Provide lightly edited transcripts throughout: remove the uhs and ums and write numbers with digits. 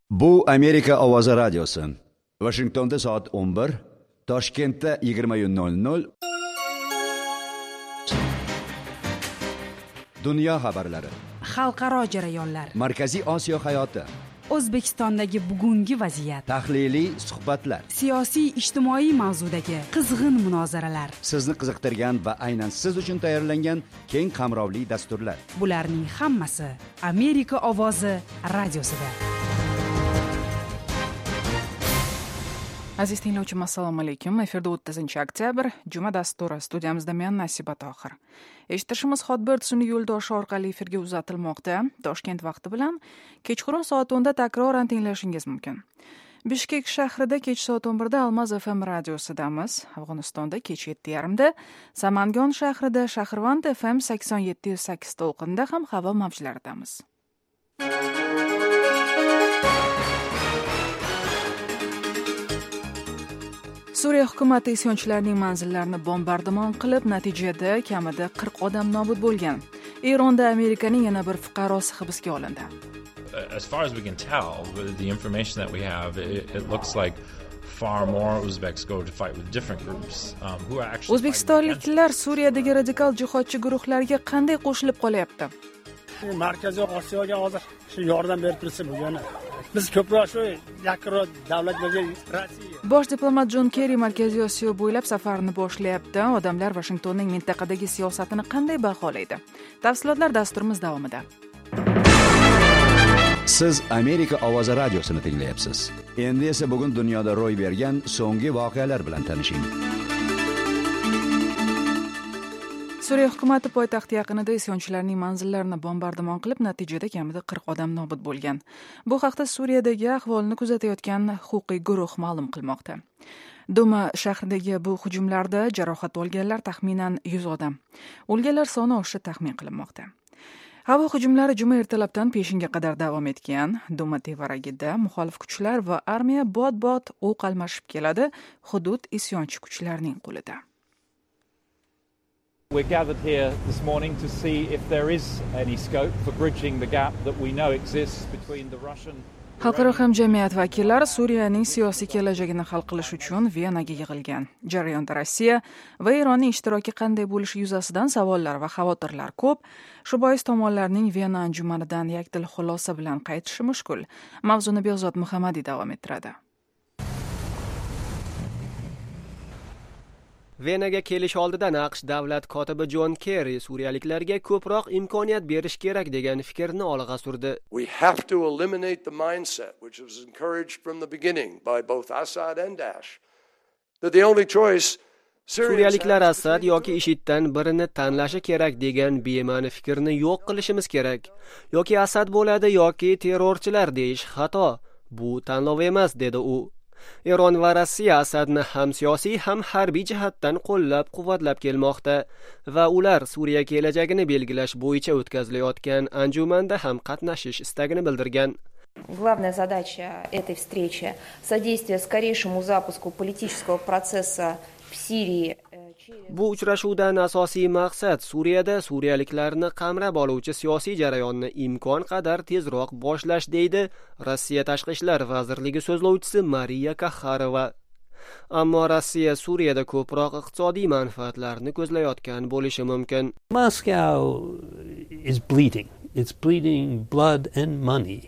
Bu Amerika ovozi radiosi. Washingtonda soat 11, Toshkentda 20:00. Dunyo xabarlari. Xalqaro jarayonlar. Markaziy Osiyo hayoti. O'zbekistondagi bugungi vaziyat. Tahliliy suhbatlar. Siyosiy ijtimoiy mavzudagi qizg'in munozaralar. Sizni qiziqtirgan va aynan siz uchun tayyorlangan keng qamrovli dasturlar. Bularning hammasi Amerika ovozi radiosida. Aziz tinglovchim, assalomu alaykum. Efirda 30-oktyabr, juma dasturi. Studiyamizda men Nasiba Tohir. Eshitishimiz Hotbird sun'iy yo'ldoshi orqali efirga uzatilmoqda. Toshkent vaqti bilan kechqurun soat 10 da takroran tinglashingiz mumkin. Bishkek shahrida kech soat 11 da Almaz FM radiosidamiz. Afg'onistonda kech 7:30 da, Samangon shahrida Shahrvand FM 87.8 to'lqinida ham havo mavjlaridamiz. Suriya hukumati isyonchilarning manzillarini bombardimon qilib, natijada kamida 40 odam nobud bo'lgan. Eronda Amerikaning yana bir fuqarosi hibsga olindi. As far as we can tell, with the information that we have, it looks like far more Uzbeks go to fight with different groups who are actually. O'zbekistonliklar Suriyadagi radikal jihodchi guruhlarga qanday qo'shilib qolyapti? Markaziy Osiyoga hozir shu yordam berib tursa bo'lgani. Biz ko'proq shu yaqinroq davlatlarga Rossiya. Bosh diplomat Jon Kerri Markaziy Osiyo bo'ylab safarini boshlayapti. Odamlar Washingtonning mintaqadagi siyosatini qanday baholaydi? Tafsilotlar dasturimiz davomida. Siz Amerika ovozi radiosini tinglayapsiz. Endi esa bugun dunyoda ro'y bergan so'nggi voqealar bilan tanishing. Suriya hukumati poytaxt yaqinida isyonchilarning manzillarini bombardimon qilib, natijada kamida 40 odam nobud bo'lgan. Bu haqda Suriyadagi ahvolni kuzatayotgan huquqiy guruh ma'lum qilmoqda. Duma shahridagi bu hujumlarda jarohat olganlar taxminan 100 odam. O'lganlar soni oshishi taxmin qilinmoqda. Havo hujumlari juma ertalabdan peshinga qadar davom etgan. Duma tevaragida muxolif kuchlar va armiya bot-bot o'q almashib keladi. Hudud isyonchi kuchlarning qo'lida. We're gathered here this morning to see if there is any scope for bridging the gap that we know exists between the Russian. Xalqaro hamjamiyat vakillari Suriyaning siyosiy kelajagini hal qilish uchun Venaga yig'ilgan. Jarayonda Rossiya va Eronning ishtiroki qanday bo'lishi yuzasidan savollar va xavotirlar ko'p. Shu bois tomonlarning Vena anjumanidan yakdil xulosa bilan qaytishi mushkul. Mavzuni Behzod Muhammadiy davom ettiradi. Venaga kelish oldidan AQSh davlat kotibi Jon Kerri suriyaliklarga ko'proq imkoniyat berish kerak degan fikrni olg'a surdi. We have to eliminate the mindset which was encouraged from the beginning by both Assad and Daesh that the only choice Suriyaliklar Assad yoki IShIDdan birini tanlashi kerak degan bema'ni fikrni yo'q qilishimiz kerak. Yoki Assad bo'ladi yoki terrorchilar deyish xato. Bu tanlov emas, dedi u. Eron va Rossiya Asadni ham siyosiy ham harbiy jihatdan qo'llab-quvvatlab kelmoqda va ular Suriya kelajagini belgilash bo'yicha o'tkazilayotgan anjumanda ham qatnashish istagini bildirgan. Главная задача этой встречи — содействие скорейшему запуску политического процесса в Сирии. Bu uchrashuvdan asosiy maqsad Suriyada suriyaliklarni qamrab oluvchi siyosiy jarayonni imkon qadar tezroq boshlash, deydi Rossiya Tashqi ishlar vazirligi so'zlovchisi Mariya Kaxarova. Ammo Rossiya Suriyada ko'proq iqtisodiy manfaatlarni ko'zlayotgan bo'lishi mumkin. Moscow is bleeding. It's bleeding blood and money.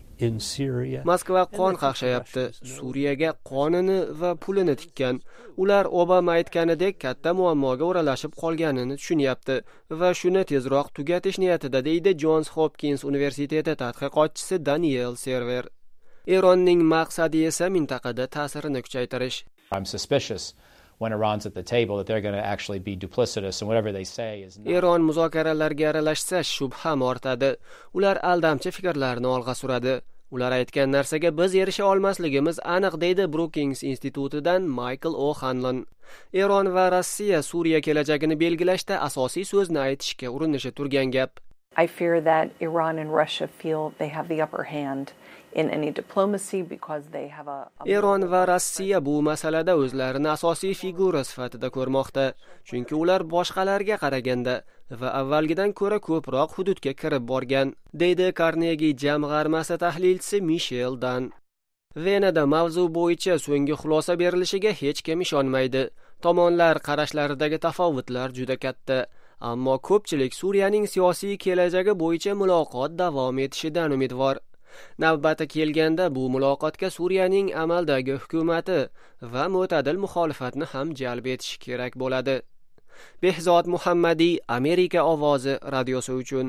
Moskva qon qaqshayapti. Suriyaga qonini va pulini tikkan. Ular Obama aytganidek katta muammoga o'ralashib qolganini tushunyapti va shuni tezroq tugatish niyatida, deydi Johns Hopkins universiteti tadqiqotchisi Daniel Server. Eronning maqsadi esa mintaqada ta'sirini kuchaytirish. I'm suspicious when Iran's at the table that they're going to actually be duplicitous and whatever they say is not. Eron muzokaralarga aralashsa shubham ortadi. Ular aldamchi fikrlarni olg'a suradi. Ular aytgan narsaga biz erisha olmasligimiz aniq, deydi Brookings institutidan Michael O'Hanlon. Eron va Rossiya Suriya kelajagini belgilashda asosiy so'zni aytishga urinishi turgan gap. I fear that Iran and Russia feel they have the upper hand in any diplomacy because they have a Eron va Rossiya bu masalada o'zlarini asosiy figura sifatida ko'rmoqda, chunki ular boshqalarga qaraganda va avvalgidan ko'ra ko'proq hududga kirib borgan, deydi Carnegie jamg'armasi tahlilchisi Michel Dan. Venada mavzu bo'yicha so'nggi xulosa berilishiga hech kim ishonmaydi. Tomonlar qarashlaridagi tafovutlar juda katta, ammo ko'pchilik Suriyaning siyosiy kelajagi bo'yicha muloqot davom etishidan umidvor. Navbati kelganda bu muloqotga Suriyaning amaldagi hukumati va mo'tadil muxolifatni ham jalb etish kerak bo'ladi. Behzod Muhammadiy, Amerika ovozi radiosi uchun.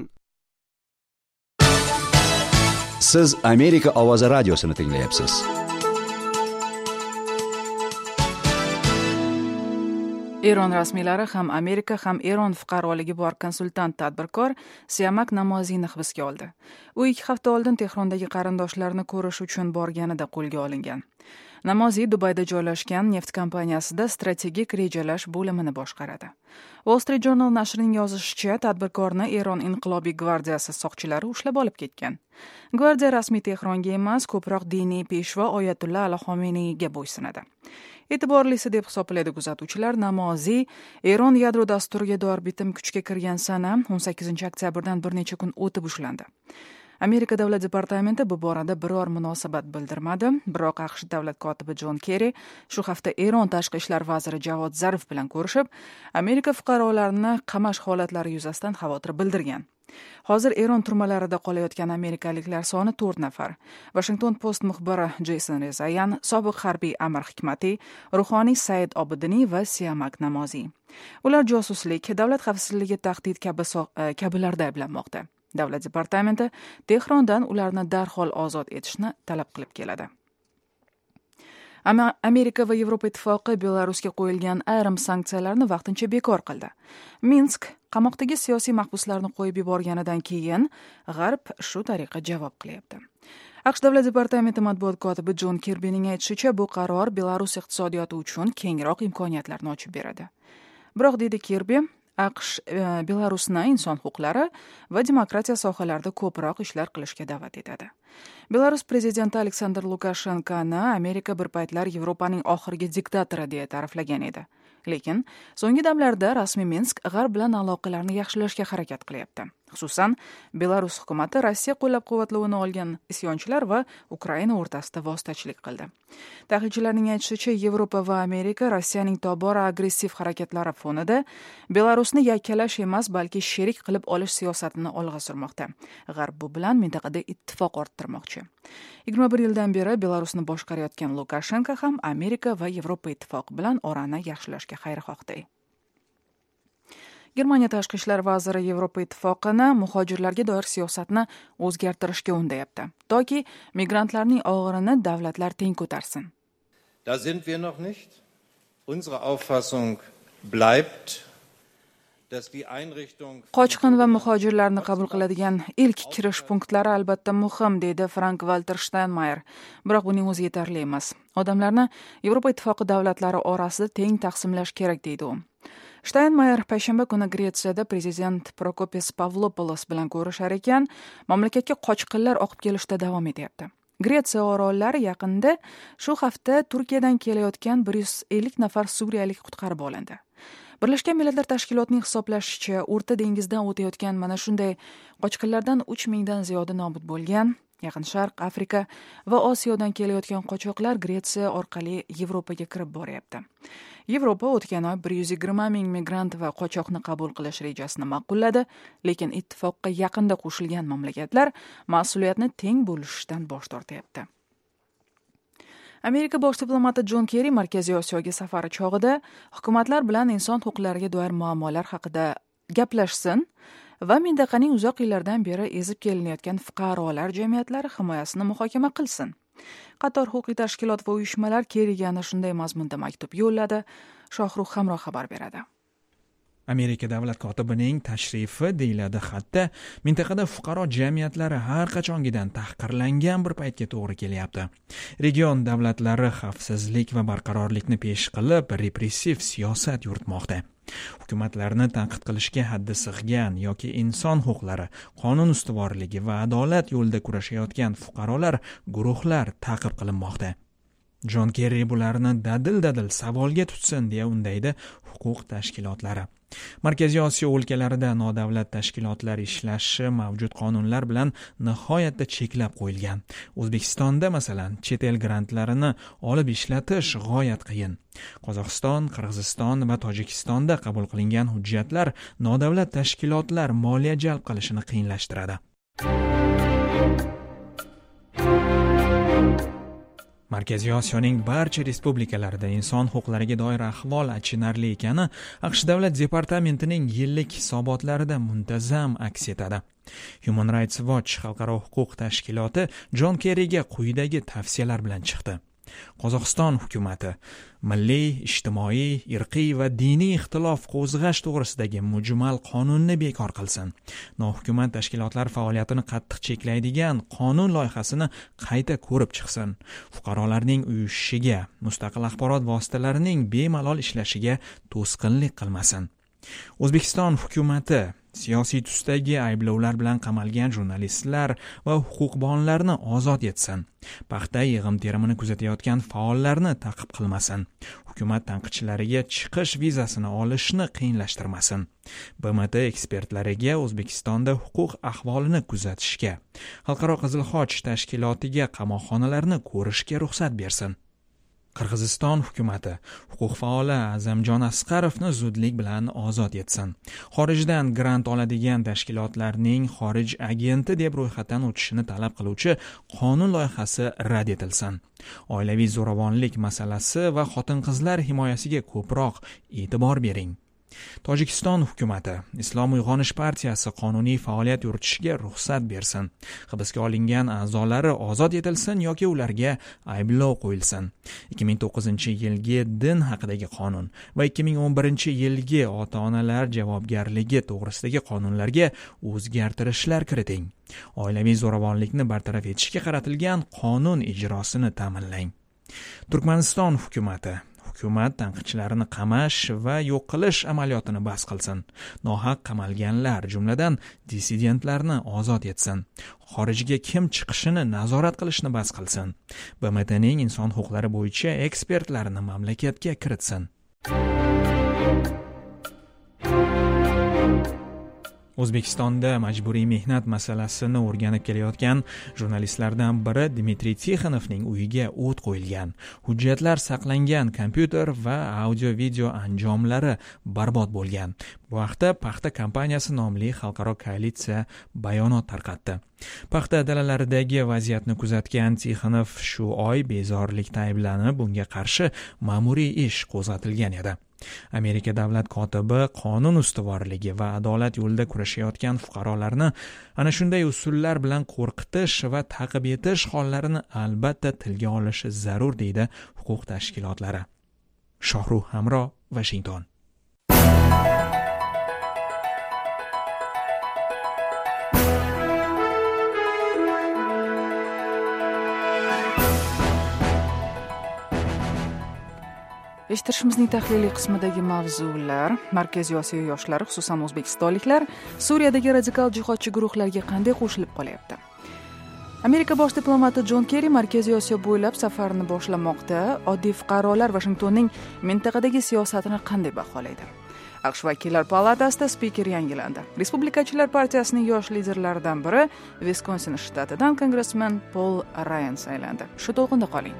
Siz Amerika ovozi radiosini tinglayapsiz. Eron rasmiylari ham Amerika ham Eron fuqaroligi bor konsultant tadbirkor Siamak Namoziyni hibsga oldi. U 2 hafta oldin Tehrondagi qarindoshlarini ko'rish uchun borganida qo'lga olingan. Namoziy Dubayda joylashgan neft kompaniyasida strategik rejalash bo'limini boshqaradi. Wall Street Journal nashrining yozishicha, tadbirkorni Eron inqilobiy gvardiyasi soqchilari ushlab olib ketgan. Gvardiya rasmiy Tehronga emas, ko'proq diniy peshvo Oyatulla Ali Xomeniyga bo'ysunadi. E'tiborlisi deb hisoblaydi kuzatuvchilar, Namoziy Eron yadro dasturiga doir bitim kuchga kirgan sana 18 oktyabrdan bir necha kun o'tib ushlandi. Amerika davlat departamenti bu borada biror munosabat bildirmadi, biroq AQSh davlat kotibi John Kerry shu hafta Eron tashqi ishlar vaziri Javod Zarif bilan ko'rishib, Amerika fuqarolarini qamash holatlari yuzasidan xavotir bildirgan. Hozir Eron turmalarida qolayotgan amerikaliklar soni 4 nafar. Washington Post muxbiri Jason Rezayan, sobiq harbiy amir Hikmati, ruhoniy Said Obidiniy va Siamak Namoziy. Ular josuslik, davlat xavfsizligi tahdid kabilarda ayblanmoqda. Davlat departamenti Tehrondan ularni darhol ozod etishni talab qilib keladi. Amerika va Yevropa ittifoqi Belarusga qo'yilgan ayrim sanksiyalarni vaqtincha bekor qildi. Minsk qamoqdagi siyosiy mahbuslarni qo'yib yuborganidan keyin G'arb shu tariqa javob qilyapti. AQSh davlat departamenti matbuot kotibi John Kirbyning aytishicha, bu qaror Belarus iqtisodiyoti uchun kengroq imkoniyatlarni ochib beradi. Biroq deydi Kirby, AQSh Belarusni inson huquqlari va demokratiya sohalarida ko'proq ishlar qilishga da'vat etadi. Belarus prezidenti Aleksandr Lukashenkoni Amerika bir paytlar Yevropaning oxirgi diktatori deya ta'riflagan edi. Lekin so'nggi damlarda rasmiy Minsk G'arb bilan aloqalarni yaxshilashga harakat qilyapti. Xususan, Belarus hukumati Rossiya qo'llab-quvvatlovini olgan isyonchilar va Ukraina o'rtasida vositachilik qildi. Tahlilchilarning aytishicha, Yevropa va Amerika Rossiyaning tobora agressiv harakatlari fonida Belarusni yakkalash emas, balki sherik qilib olish siyosatini olg'a surmoqda. G'arb bu bilan mintaqada ittifoq orttirmoqchi. 21 yildan beri Belarusni boshqarayotgan Lukashenko ham Amerika va Yevropa ittifoqi bilan orani yaxshilashga xayrixohday. Germaniya tashqi ishlar vaziri Yevropa ittifoqini muhojirlarga doir siyosatni o'zgartirishga undayapti, toki migrantlarning og'irini davlatlar teng ko'tarsin. Da sind wir noch nicht. Unsere Auffassung bleibt, dass die Einrichtung Qochqin va muhojirlarni qabul qiladigan ilk kirish punktlari albatta muhim, deydi Frank-Walter Steinmeier. Biroq buning o'zi yetarli emas. Odamlarni Yevropa ittifoqi davlatlari orasida teng taqsimlash kerak, deydi u. Steinmeier payshanba kuni Gretsiyada prezident Prokopis Pavlopoulos bilan ko'rishar ekan, mamlakatga qochqinlar oqib kelishda davom etyapti. Gretsiya orollari yaqinda shu hafta Turkiyadan kelayotgan 150 nafar suriyalik qutqarib olindi. Birlashgan Millatlar Tashkilotining hisoblashicha, O'rta dengizdan o'tayotgan mana shunday qochqinlardan 3000 dan ziyodi nobud bo'lgan. Yaqin Sharq, Afrika va Osiyodan kelayotgan qochoqlar Gretsiya orqali Yevropaga kirib boryapti. Yevropa o'tgan oy 120 ming migrant va qochoqni qabul qilish rejasini ma'qulladi, lekin ittifoqqa yaqinda qo'shilgan mamlakatlar mas'uliyatni teng bo'lishdan bosh tortyapti. Amerika bosh diplomati John Kerry Markaziy Osiyoga safari chog'ida hukumatlar bilan inson huquqlariga doir muammolar haqida gaplashsin va mintaqaning uzoq yillardan beri ezib kelinayotgan fuqarolar jamiyatlari himoyasini muhokama qilsin. Qator huquqiy tashkilot va uyushmalar Kerriga ana shunday mazmunda maktub yo'lladi. Shohruh Hamroh xabar beradi. Amerika davlat kotibining tashrifi, deyiladi xatda, mintaqada fuqaro jamiyatlari har qachongidan tahqirlangan bir paytga to'g'ri kelyapti. Region davlatlari xavfsizlik va barqarorlikni pesh qilib, repressiv siyosat yuritmoqda. Hukumatlarni tanqid qilishga haddi sig'gan yoki inson huquqlari, qonun ustuvorligi va adolat yo'lida kurashayotgan fuqarolar, guruhlar ta'qib qilinmoqda. Jon Kerri bularni dadil savolga tutsin deya undaydi huquq tashkilotlari. Markaziy Osiyo o'lkalarida nodavlat tashkilotlar ishlashi mavjud qonunlar bilan nihoyatda cheklab qo'yilgan. O'zbekistonda masalan chet el grantlarini olib ishlatish g'oyat qiyin. Qozog'iston, Qirg'iziston va Tojikistonda qabul qilingan hujjatlar nodavlat tashkilotlar moliya jalb qilishini qiyinlashtiradi. Markaziy Osiyoning barcha respublikalarida inson huquqlariga doir ahvol achinarli ekani AQSh Davlat departamentining yillik hisobotlarida muntazam aks etadi. Human Rights Watch xalqaro huquq tashkiloti Jon Kerriga quyidagi tavsiyalar bilan chiqdi. Qozog'iston hukumati milliy, ijtimoiy, irqiy va diniy ixtilof qo'zg'ash to'g'risidagi mujmal qonunni bekor qilsin. Nohukumat tashkilotlar faoliyatini qattiq cheklaydigan qonun loyihasini qayta ko'rib chiqsin. Fuqarolarning uyushishiga, mustaqil axborot vositalarining bemalol ishlashiga to'sqinlik qilmasin. O'zbekiston hukumati siyosiy tusdagi ayblovlar bilan qamalgan jurnalistlar va huquqbonlarni ozod etsin. Paxta yig'im terimini kuzatayotgan faollarni ta'qib qilmasin. Hukumat tanqidchilariga chiqish vizasini olishni qiyinlashtirmasin. BMT ekspertlariga O'zbekistonda huquq ahvolini kuzatishga, Xalqaro Qizil Xoch tashkilotiga qamoqxonalarni ko'rishga ruxsat bersin. Qirg'iziston hukumati huquq faoli Azamjon Asqarovni zudlik bilan ozod etsin. Xorijdan grant oladigan tashkilotlarning xorij agenti deb ro'yxatdan o'tishini talab qiluvchi qonun loyihasi rad etilsin. Oilaviy zo'ravonlik masalasi va xotin-qizlar himoyasiga ko'proq e'tibor bering. Tojikiston hukumati Islom uyg'onish partiyasi qonuniy faoliyat yuritishiga ruxsat bersin. Hibsga olingan a'zolari ozod etilsin yoki ularga ayblov qo'yilsin. 2009-yilgi din haqidagi qonun va 2011-yilgi ota-onalar javobgarligi to'g'risidagi qonunlarga o'zgartirishlar kiriting. Oilaviy zo'ravonlikni bartaraf etishga qaratilgan qonun ijrosini ta'minlang. Turkmaniston hukumat tanqidchilarini qamash va yo'q qilish amaliyotini bas qilsin. Nohaq qamalganlar, jumladan dissidentlarni ozod etsin. Xorijga kim chiqishini nazorat qilishni bas qilsin. BMTning inson huquqlari bo'yicha ekspertlarini mamlakatga kiritsin. O'zbekistonda majburiy mehnat masalasini o'rganib kelayotgan jurnalistlardan biri Dmitriy Tixonovning uyiga o't qo'yilgan. Hujjatlar saqlangan kompyuter va audio-video anjomlari barbod bo'lgan. Bu haqda Paxta kompaniyasi nomli xalqaro koalitsiya bayonot tarqatdi. Paxta dalalaridagi vaziyatni kuzatgan Tixonov shu oy bezorilikda ayblanib, bunga qarshi ma'muriy ish qo'zg'atilgan edi. Amerika davlat kotibi qonun ustuvorligi va adolat yo'lida kurashayotgan fuqarolarni ana shunday usullar bilan qo'rqitish va ta'qib etish hollarini albatta tilga olishi zarur deydi huquq tashkilotlari. Shohruh Hamro, Washington. Eshitishimizning tahliliy qismidagi mavzular Markaziy Osiyo yoshlari, xususan o'zbekistonliklar Suriyadagi radikal jihodchi guruhlarga qanday qo'shilib qolyapti. Amerika bosh diplomati Jon Kerri Markaziy Osiyo bo'ylab safarini boshlamoqda. Oddiy fuqarolar Washingtonning mintaqadagi siyosatini qanday baholaydi? AQSh vakillar palatasida spiker yangilandi. Respublikachilar partiyasining yosh liderlaridan biri Wisconsin shtatidan kongressmen Paul Ryan saylandi. Shu to'g'rinda qoling.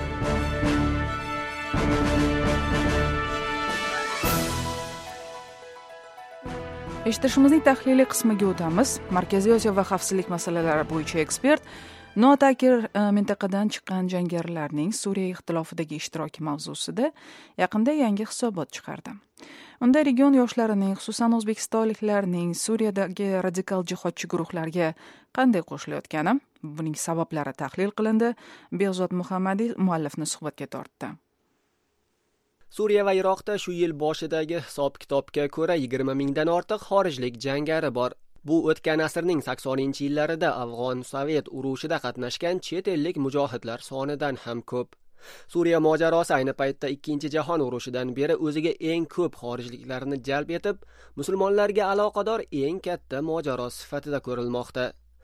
Eshitishimizning tahliliy qismiga o'tamiz. Markaziy Osiyo va xavfsizlik masalalari bo'yicha ekspert Notakir mintaqadan chiqqan jangarilarning Suriya ixtilofidagi ishtiroki mavzusida yaqinda yangi hisobot chiqardi. Unda region yoshlarining, xususan o'zbekistonliklarning Suriyadagi radikal jihodchi guruhlarga qanday qo'shilayotgani, buning sabablari tahlil qilindi. Behzod Muhammadiy muallifni suhbatga tortdi. Suriya va Iroqda shu yil boshidagi hisob-kitobga ko'ra 20 mingdan ortiq xorijlik jangari bor. Bu o'tgan asrning 80-yillarida Afg'on-Sovet urushida qatnashgan chet ellik mujohidlar sonidan ham ko'p. Suriya mojarosi ayni paytda 2-jahon urushidan beri o'ziga eng ko'p xorijliklarni jalb etib, musulmonlarga aloqador eng katta mojaro sifatida ko'rilmoqda.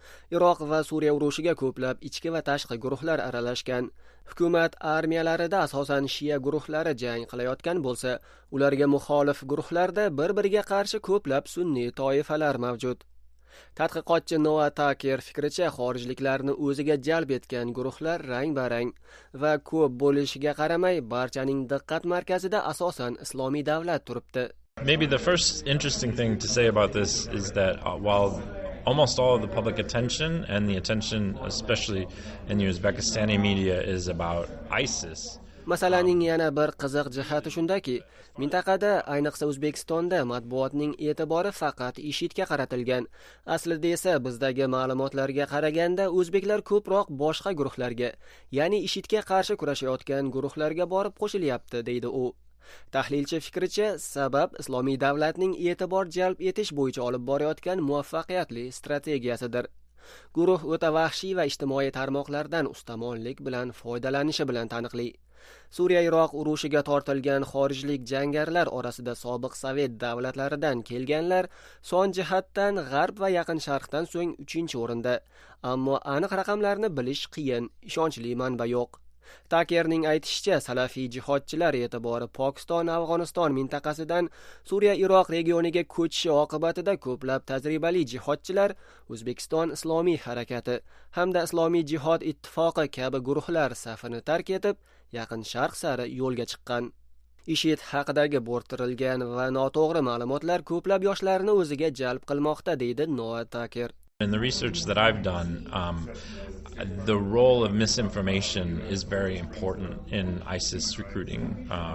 Iroq va Suriya urushiga ko'plab ichki va tashqi guruhlar aralashgan. Hukumat armiyalarida asosan Shia guruhlari jang qilayotgan bo'lsa, ularga muxolif guruhlarda bir-biriga qarshi ko'plab sunniy toifalar mavjud. Tadqiqotchi Noah Tucker fikricha, xorijliklarni o'ziga jalb etgan guruhlar rang-barang va ko'p bo'lishiga qaramay, barchaning diqqat markazida asosan Islomiy davlat turibdi. Maybe the first interesting thing to say about this is that while almost all of the public attention and the attention especially in the Uzbekistani media is about ISIS. Masalaning yana bir qiziq jihati shundaki, mintaqada, ayniqsa O'zbekistonda matbuotning e'tibori faqat IShIDga qaratilgan. Aslida esa bizdagi ma'lumotlarga qaraganda o'zbeklar ko'proq boshqa guruhlarga, ya'ni IShIDga qarshi kurashayotgan guruhlarga borib qo'shilyapti, deydi u. Tahlilchi fikricha, sabab Islomiy davlatning e'tibor jalb etish bo'yicha olib borayotgan muvaffaqiyatli strategiyasidir. Guruh o'ta vahshiy va ijtimoiy tarmoqlardan ustamonlik bilan foydalanishi bilan taniqli. Suriya-Iroq urushiga tortilgan xorijlik jangarilar orasida sobiq Sovet davlatlaridan kelganlar son jihatdan G'arb va Yaqin Sharqdan so'ng 3-o'rinda, ammo aniq raqamlarni bilish qiyin, ishonchli manba yo'q. Takerning aytishicha, salafiy jihodchilar e'tibori Pokiston-Afg'oniston mintaqasidan Suriya-Iroq regioniga ko'chishi oqibatida ko'plab tajribali jihodchilar O'zbekiston Islomiy harakati hamda Islomiy jihod ittifoqi kabi guruhlar safini tark etib, Yaqin Sharq sari yo'lga chiqqan. IShID haqidagi bo'rttirilgan va noto'g'ri ma'lumotlar ko'plab yoshlarni o'ziga jalb qilmoqda, deydi Noah Tucker. In the research that I've done, the role of misinformation is very important in ISIS recruiting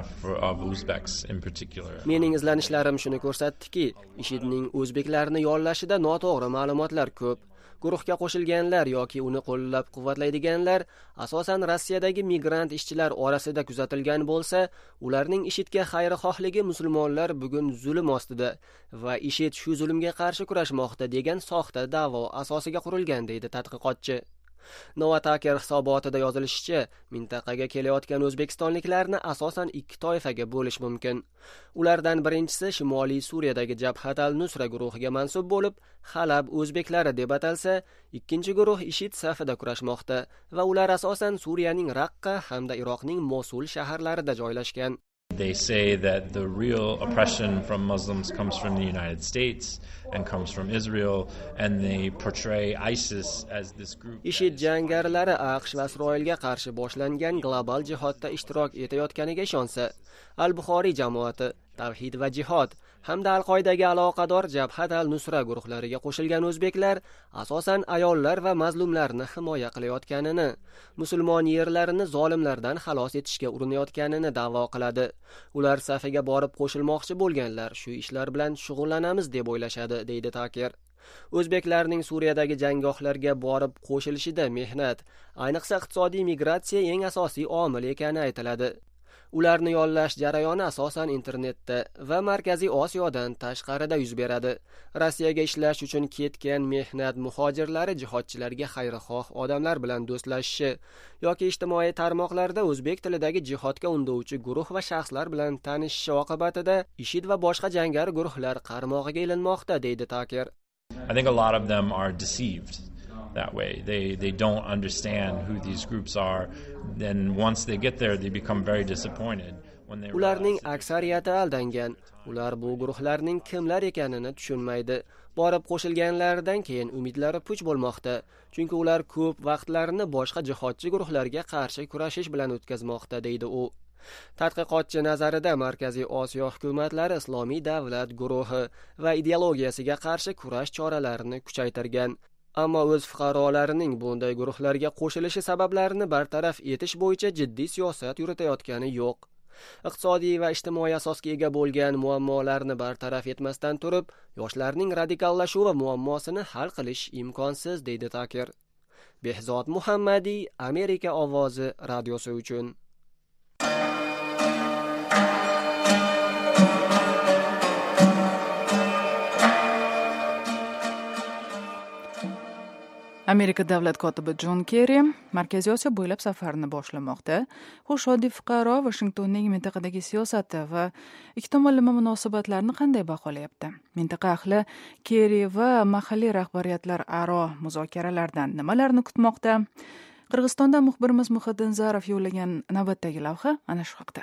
of Uzbeks in particular. Mening izlanishlarim shuni ko'rsatdiki, IShIDning o'zbeklarni yollashida noto'g'ri ma'lumotlar ko'p. Guruhga qo'shilganlar yoki uni qo'llab-quvvatlaydiganlar asosan Rossiyadagi migrant ishchilar orasida kuzatilgan bo'lsa, ularning IShIDga xayrixohligi musulmonlar bugun zulm ostida va IShID shu zulmga qarshi kurashmoqda degan soxta da'vo asosiga qurilgan, deydi tadqiqotchi. Noah Tucker hisobotida yozilishicha, mintaqaga kelayotgan o'zbekistonliklarni asosan 2 toifaga bo'lish mumkin. Ulardan birinchisi Shimoliy Suriyadagi Jabhat al-Nusra guruhiga mansub bo'lib, Halab o'zbeklari deb atalsa, ikkinchi guruh IShID safida kurashmoqda va ular asosan Suriyaning Raqqa hamda Iroqning Mosul shaharlarida joylashgan. They say that the real oppression from Muslims comes from the United States and comes from Israel, and they portray ISIS as this group. IShID jangarilari AQSh va Isroilga qarshi boshlangan global jihodda ishtirok etayotganiga ishonsa, Al-Buxoriy jamoati, Tavhid va jihod hamda Al-Qoidaga aloqador Jabhat al-Nusra guruhlariga qo'shilgan o'zbeklar asosan ayollar va mazlumlarni himoya qilayotganini, musulmon yerlarini zolimlardan xalos etishga urinayotganini da'vo qiladi. Ular safiga borib qo'shilmoqchi bo'lganlar shu ishlar bilan shug'ullanamiz deb o'ylashadi, deydi Tucker. O'zbeklarning Suriyadagi janggohlarga borib qo'shilishida mehnat, ayniqsa iqtisodiy migratsiya eng asosiy omil ekani aytiladi. Ularni yollash jarayoni asosan internetda va Markaziy Osiyodan tashqarida yuz beradi. Rossiyaga ishlash uchun ketgan mehnat muhojirlari jihodchilarga xayrixoh odamlar bilan do'stlashishi yoki ijtimoiy tarmoqlarda o'zbek tilidagi jihodga undovchi guruh va shaxslar bilan tanishishi oqibatida IShID va boshqa jangari guruhlar qarmog'iga ilinmoqda, deydi Tucker. I think a lot of them are deceived that way. They don't understand who these groups are. Then once they get there, they become very disappointed when they Ularning aksariyati aldangan. Ular bu guruhlarning kimlar ekanini tushunmaydi. Borib qo'shilganlaridan keyin umidlari puch bo'lmoqda. Chunki ular ko'p vaqtlarini boshqa jihodchi guruhlarga qarshi kurashish bilan o'tkazmoqda, deydi u. Tadqiqotchi nazarida Markaziy Osiyo hukumatlari Islomiy davlat guruhi va ideologiyasiga qarshi kurash choralarini kuchaytirgan. Ammo o'z fuqarolarining bunday guruhlarga qo'shilishi sabablarini bartaraf etish bo'yicha jiddiy siyosat yuritayotgani yo'q. Iqtisodiy va ijtimoiy asosga ega bo'lgan muammolarni bartaraf etmasdan turib, yoshlarning radikallashuvi muammosini hal qilish imkonsiz, deydi Tucker. Behzod Muhammadiy, Amerika ovozi radiosi uchun. Amerika davlat kotibi Jon Kerri Markaziy Osiyo bo'ylab safarini boshlamoqda. Xush oddiy fuqaro Washingtonning mintaqadagi siyosati va ikki tomonlama munosabatlarni qanday baholayapti? Mintaqa ahli Kerri va mahalliy rahbariyatlar aro muzokaralardan nimalarni kutmoqda? Qirg'izistonda muxbirimiz Muhiddin Zarov yo'llagan navbatdagi lavha ana shu haqda.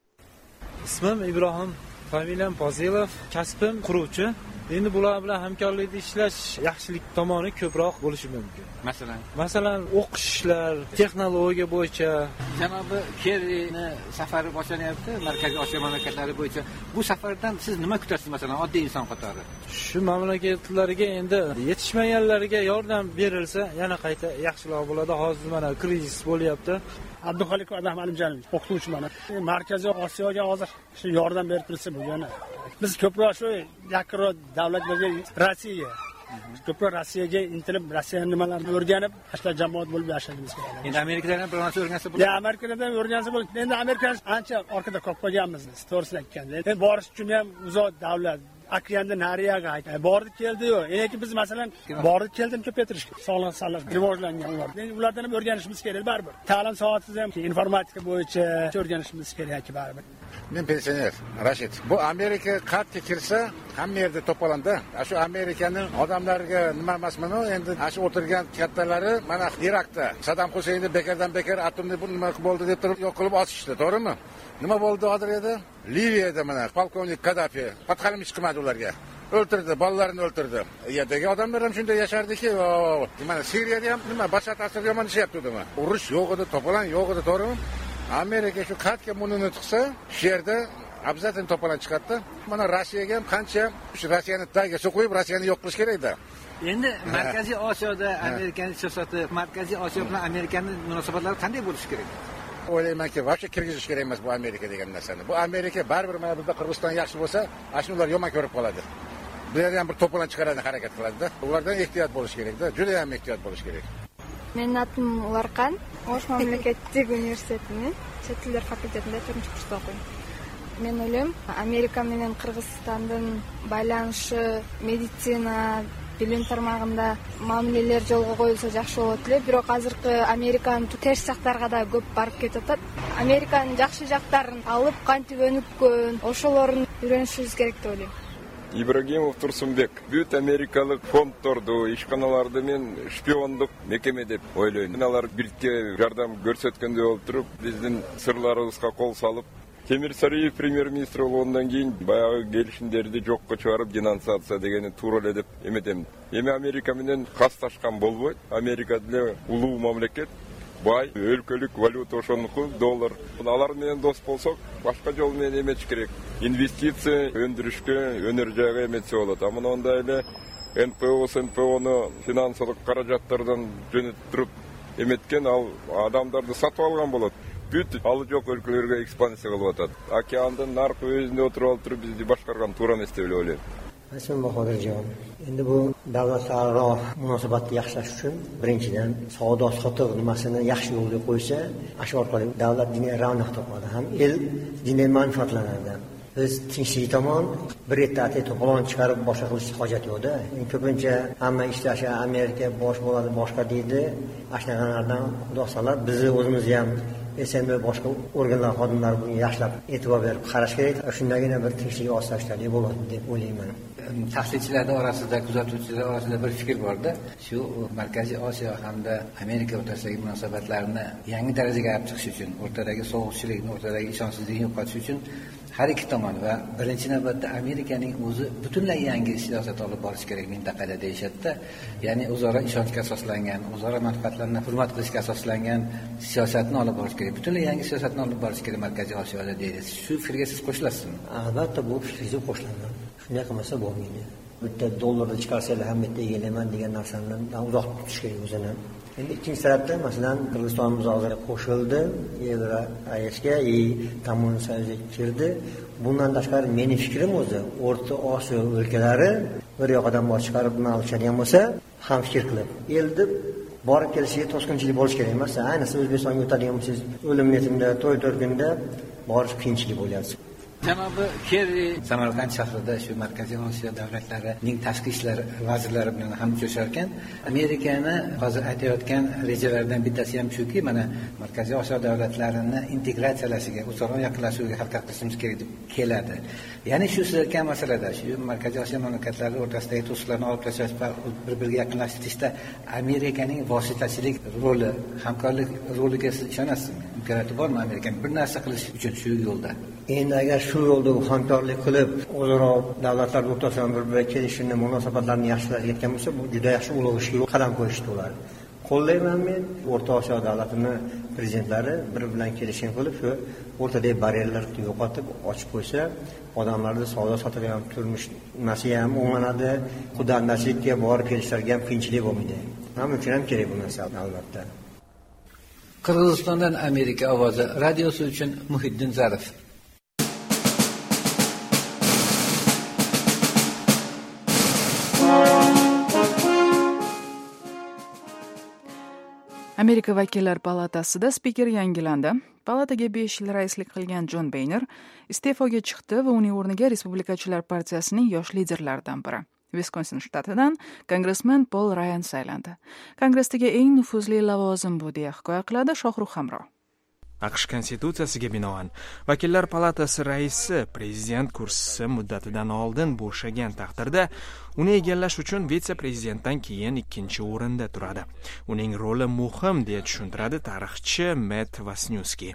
Ismim Ibrohim, familiyam Pozilov, kasbim quruvchi. Endi bular bilan hamkorlikda ishlash yaxshilik tomoni ko'proq bo'lishi mumkin. Masalan, o'qishlar, texnologiya bo'yicha. Janobi Kerrini safari boshlanyapti Markaziy Osiyo mamlakatlari bo'yicha. Bu safardan siz nima kutasiz, masalan, oddiy inson qatori? Shu mamlakatlarga endi yetishmaganlarga yordam berilsa, yana qayta yaxshiroq bo'ladi. Hozir mana krizis bo'lyapti. Abduxoliq Adam Alimjonov, o'qituvchi mana. Markaziy Osiyoga hozir shu yordam berib tursa bo'lgani. Biz ko'proq shu yaqinroq davlatlarga Rossiya ko'proq Rossiyaga intilib, Rossiya nimalarni o'rganib, ashla jamoat bo'lib yashashimiz kerak. Endi Amerikadan bir narsa o'rgansa bo'ladi. Ya, Amerikadan o'rgansa bo'ladi. Endi Amerika ancha orqada qolib qolganmiz, to'g'risini aytganda. Endi borish uchun ham uzoq davlat okeanda nariyaga bordi keldi-yu. Endi biz masalan bordi keldim ko'paytirish kerak. Sog'liq saqlash rivojlangan ular. Endi ulardan ham o'rganishimiz kerak baribir. Ta'lim sohasida ham informatika bo'yicha o'rganishimiz kerak baribir. Men pensioner Rashid. Bu Amerika qatga kirsa, hamma yerda to'polanda. Shu Amerikaning odamlariga nima emasmi? Endi shu o'tirgan kattalari mana Iroqda Saddam Husaynni bekardan bekar atomni nima bo'ldi deb turib yo'q qilib osishdi, to'g'rimi? Nima bo'ldi hozir edi? Liviyada mana polkovnik Kaddafi patqalim chiqmadi ularga. O'ltirdi, bolalarini o'ltirdi. Yerdagi odamlar ham shunday yashardiki, mana Suriyada ham nima Bashar Asad yomon ishlayapti-mi? Urush yo'q edi, to'polon yo'q edi, to'g'rimi? Amerika shu qatga munini tiqsa, shu yerda abzatan to'polon chiqadi. Mana Rossiyaga ham qancha shu Rossiyani tagiga qo'yib, Rossiyani yo'q qilish kerak-da. Endi Markaziy Osiyoda Amerikaning siyosati, Markaziy Osiyo bilan Amerikaning munosabatlari qanday bo'lishi kerak? O'ylaymanki, vaqti kirgizish kerak emas bu Amerika degan narsani. Bu Amerika baribir mana bizda Qirg'iziston yaxshi bo'lsa, ashnular yomon ko'rib qoladi. Bu yerda ham bir to'polon chiqaradi, harakat qiladi-da. Ulardan ehtiyot bo'lish kerak-da, juda ham ehtiyot bo'lish kerak. Men atim Ularqan, Osh mamlakatdagi universitetining chet tillar fakultetida 4-kursda o'qiyman. Men o'ylayman, Amerika bilan Qirg'izistonning baylanishi, meditsina, bilim tarmog'ida ma'mulalar yo'lga qo'yilsa yaxshi bo'ladi. Biroq hozirgi Amerikaning ters jaqlarga da ko'p borib ketadi. Amerikaning yaxshi jaqlarini olib, qancha o'nukkan, o'shalarni o'rganishimiz kerak deb o'ylayman. Ибрагимов Турсунбек. Бүт америкалық фондторду, ишканаларды мен шпиондук мекеме деп ойлойм. Алар бирге жардам көрсөткөндөй болуп туруп, биздин сырларыбызга кол салып, Темир Сариев премьер-министр болгондон кийин баягы келишимдерди жокко чыгарып, денонсация дегени туура эле деп эметем. Эми Америка менен касташкан болбойт. Америка деле улуу мамлекет. Бай, өлкөлүк валюта ошонуку, доллар. Алар менен дос болсок, башка жол менен эметиш керек. Инвестиция өндүрүшкө, өнөр жайга эметсе болот. А мындай эле НПО-ны финансылык каражаттардан жөнөтүп эметкен ал адамдарды сатып алган болот. Бүт алы жок өлкөлөргө экспансия кылып атат. Океандын наркы өзүндө отуруп туруп бизди башкарган туура эмес деп ойлойм. Ismim Bahodirjon. Endi bu davlatlararo munosabatni yaxshilash uchun birinchidan savdo-sotiq nimasini yaxshi yo'lga qo'ysa, shu orqali davlat diniy ravnaq topadi, ham el diniy manfaatlanadi. Biz tinchlik tomon bir yetti to'polon chiqarib boshqa qilish hojat yo'qda. Ko'pincha hamma ishlashi Amerika bosh bo'ladi, boshqa deydi. Ashnalardan xudo xohlab bizni o'zimizni ham SNB boshqa organlar xodimlari bunga yaxshilab e'tibor berib qarash kerak. Shundagina bir tinchlik osoyishtalik bo'ladi deb o'ylayman. Tahlilchilar orasida, kuzatuvchilar orasida bir fikr borda, shu Markaziy Osiyo hamda Amerika o'rtasidagi munosabatlarni yangi darajaga olib chiqish uchun, o'rtadagi sovuqchilikni, o'rtadagi ishonchsizlikni yo'qotish uchun har ikki tomon va birinchi navbatda Amerikaning o'zi butunlay yangi siyosat olib borish kerak mintaqada deyishadi-da. Ya'ni o'zaro ishonchga asoslangan, o'zaro manfaatlarni hurmat qilishga asoslangan siyosatni olib borish kerak. Butunlay yangi siyosatni olib borish kerak Markaziy Osiyoda deydi. Shu fikrga siz qo'shilasizmi? Albatta, bu fikrga qo'shilaman. Shunday qilmasa bo'lmaydi. Bitta dollarni chiqarsalar ham bitta egalayman degan narsadan uzoq tutish kerak o'zini. Endi ikkinchi tarafdan masalan Qirg'izistonimiz hozir qo'shildi, Yevroasiyaga, Tamun Soyuziga kirdi. Bundan tashqari mening fikrim o'zi, O'rta Osiyo o'lkalari bir yoqdan bosh chiqarib olishadigan bo'lsa, ham fikr qilib, elni borib kelishiga to'sqinchilik bo'lish kerak emas. Ayniqsa O'zbekistonga o'tadigan bo'lsangiz, o'lim netimda, to'y to'rkunda borish qiyinchilik bo'lyapti. Janobi Kerri Samarqand shahrida shu Markaziy Osiyo davlatlarining tashqi ishlar vazirlari bilan ham uchrashar ekan. Amerikani hozir aytayotgan rejalaridan bittasi ham shuki, mana Markaziy Osiyo davlatlarini integratsiyalashiga, o'zaro yaqinlashuviga harakat qilishimiz kerak deb keladi. Ya'ni shu sizlarga masalada shu Markaziy Osiyo mamlakatlari o'rtasidagi to'siqlarni olib tashlash va bir-biriga yaqinlashtirishda Amerikaning vositachilik roli, hamkorlik roliga siz ishonasizmi? Imkoniyati bormi Amerikaning bir narsa qilish uchun shu yo'lda? Endi agar shu yo'lda hamkorlik qilib, o'zaro davlatlar o'rtasida bir-biriga kelishini, munosabatlarni yaxshilashayotgan bo'lsa, bu juda yaxshi ulug' ishga qadam qo'yishdi ular. Qo'llayman men O'rta Osiyo davlatining prezidentlari bir-bilan kelishim qilib, shu o'rtadagi barrierlarni yo'qotib, ochib qo'ysa, odamlarning savdo sotiq ham turmush nasiya ham o'nglanadi, xudandachilikka borib kelishlarga ham qiyinchilik bo'lmaydi. Ham uchun ham kerak bu narsa albatta. Qirg'izistondan Amerika ovozi radiosi uchun Muhiddin Zarif. Amerika vakillar palatasida spiker yangilandi. Palataga 5 yil raislik qilgan Jon Boehner iste'foga chiqdi va uning o'rniga Respublikachilar partiyasining yosh liderlaridan biri, Wisconsin shtatidan kongressmen Paul Ryan saylandi. Kongressdagi eng nufuzli lavozim bu deya hikoya qiladi Shohrux Hamro. AQSh konstitutsiyasiga binoan vakillar palatasi raisi prezident kursisi muddatidan oldin bo'shagan taqdirda uni egallash uchun vitse-prezidentdan keyin ikkinchi o'rinda turadi. Uning roli muhim deya tushuntiradi tarixchi Matt Wasniewski.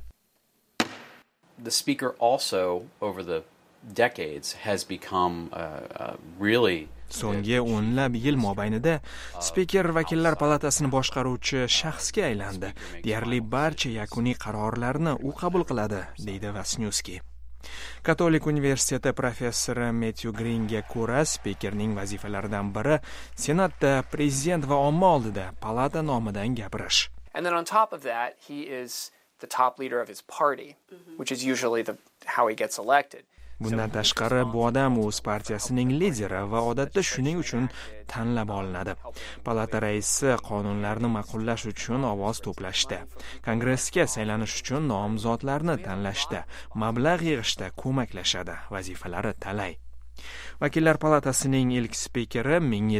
The speaker also over the decades has become really So'nggi o'nlab yil mobaynida spiker vakillar palatasini boshqaruvchi shaxsga aylandi. Deyarli barcha yakuniy qarorlarni u qabul qiladi, deydi Wasniewski. Katolik universiteti professori Matthew Greenga ko'ra, spikerning vazifalaridan biri Senatda prezident va omma oldida palata nomidan gapirish. And then on top of that, he is the top leader of his party, which is usually how he gets elected. Bundan tashqari bu odam o'z partiyasining lideri va odatda shuning uchun tanlab olinadi. Palata raisi qonunlarni ma'qullash uchun ovoz to'plashda, kongressga saylanish uchun nomzodlarni tanlashda, mablag' yig'ishda ko'maklashadi. Vazifalari talay. Vakillar palatasining ilk spikeri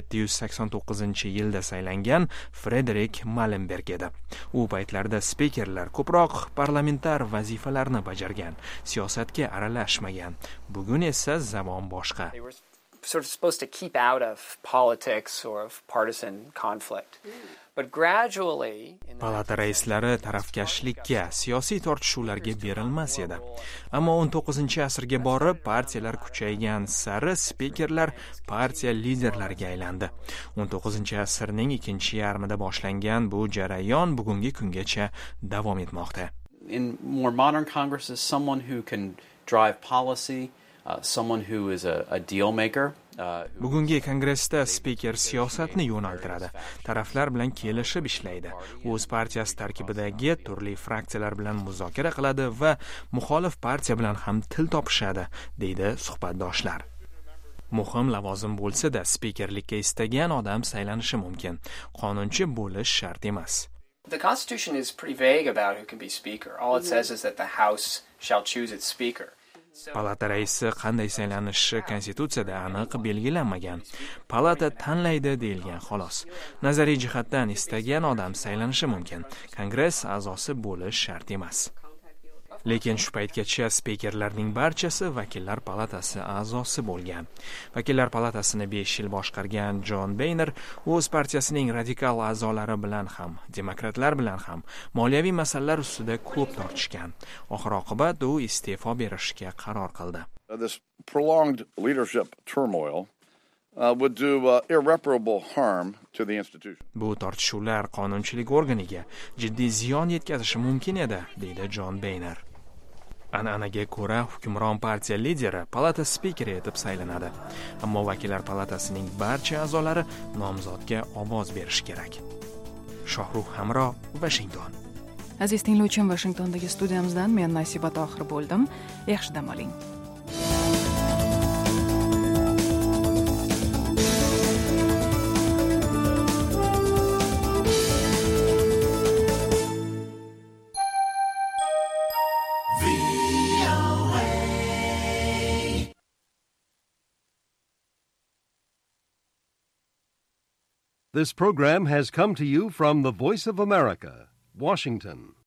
1789-yilda saylangan Frederik Malenberg edi. U paytlarda spikerlar ko'proq parlamentar vazifalarni bajargan, siyosatga aralashmagan. Bugun esa zamon boshqa. Sort of supposed to keep out of politics or of partisan conflict. But gradually palata raislari tarafkashlikka, siyosiy tortishuvlarga berilmas edi. Ammo 19-asrga borib, partiyalar kuchaygan sari spikerlar partiya liderlariga aylandi. 19-asrning ikkinchi yarmida boshlangan bu jarayon bugungi kungacha davom etmoqda. In more modern congresses, someone who can drive policy, someone who is a deal maker. Bugungi kongressda spiker siyosatni yo'naltiradi, taraflar bilan kelishib ishlaydi, o'z partiyasi tarkibidagi turli fraksiyalar bilan muzokara qiladi va muxolif partiya bilan ham til topishadi, deydi suhbatdoshlar. Muhim lavozim bo'lsa-da, spikerlikka istagan odam saylanishi mumkin. Qonunchi bo'lish shart emas. The Constitution is pretty vague about who can be speaker. All it says is that the House shall choose its speaker. Palata raisi qanday saylanishi konstitutsiyada aniq belgilanmagan. Palata tanlaydi deyilgan xolos. Nazariy jihatdan istagan odam saylanishi mumkin. Kongress a'zosi bo'lish shart emas. Lekin shu paytgacha spikerlarning barchasi vakillar palatasi a'zosi bo'lgan. Vakillar palatasini 5 yil boshqargan Jon Boehner o'z partiyasining radikal a'zolari bilan ham, demokratlar bilan ham moliyaviy masalalar ustida ko'p tortishgan. Oxir-oqibat u iste'fo berishga qaror qildi. This prolonged leadership turmoil would do irreparable harm to the institution. Bu tortishuvlar qonunchilik organiga jiddiy ziyon yetkazishi mumkin edi, deydi Jon Boehner. An'anaga ko'ra hukmron partiya lideri palata spikeri etib saylanadi. Ammo vakillar palatasining barcha a'zolari nomzodga ovoz berishi kerak. Shohrux Hamro, Washington. Aziz tinglovchim, Washingtondagi studiyamizdan men Nasiba Tohir bo'ldim. Yaxshi dam oling. This program has come to you from the Voice of America, Washington.